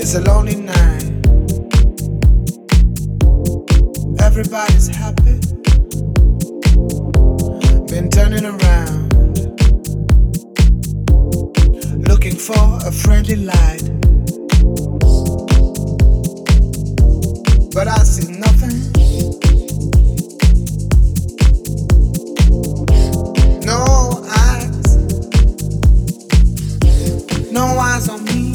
It's a lonely night. Everybody's happy. Been turning around, looking for a friendly light, but I see nothing. No eyes, no eyes on me.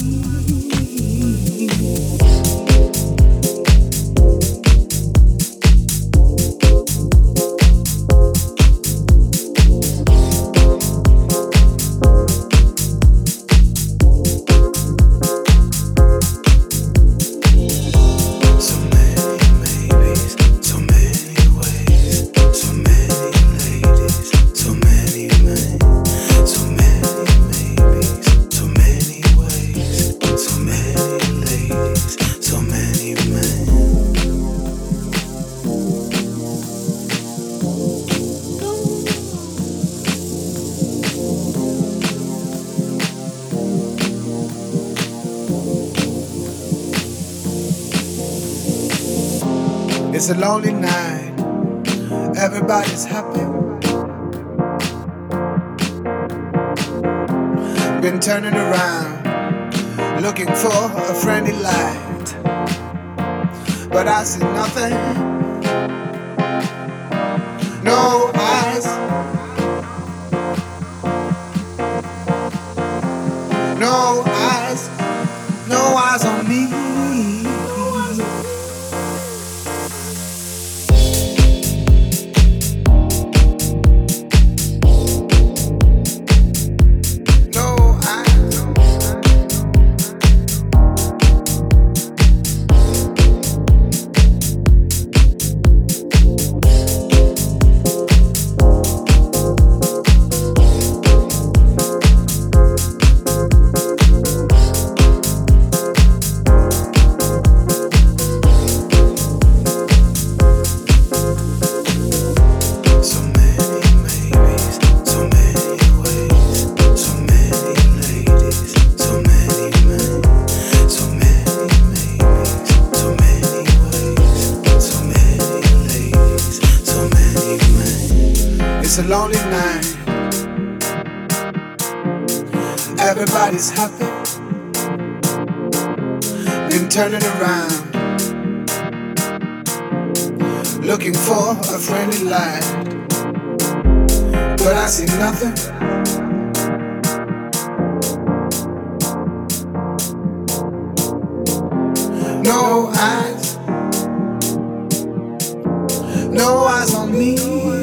It's a lonely night. Everybody's happy. Been turning around, looking for a friendly light, but I see nothing. No eyes, no eyes, no eyes on me. It's a lonely night. Everybody's happy. Been turning around, looking for a friendly light, but I see nothing. No eyes, no eyes on me.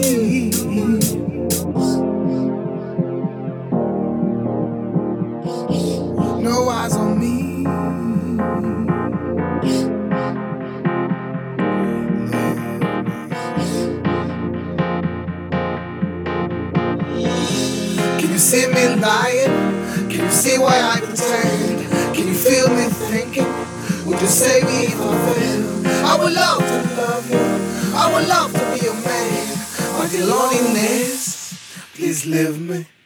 No eyes on me. Can you see me lying? Can you see why I pretend? Can you feel me thinking? Would you save me if I fail? I would love to love you. I would love to be your man. But the loneliness, please leave me.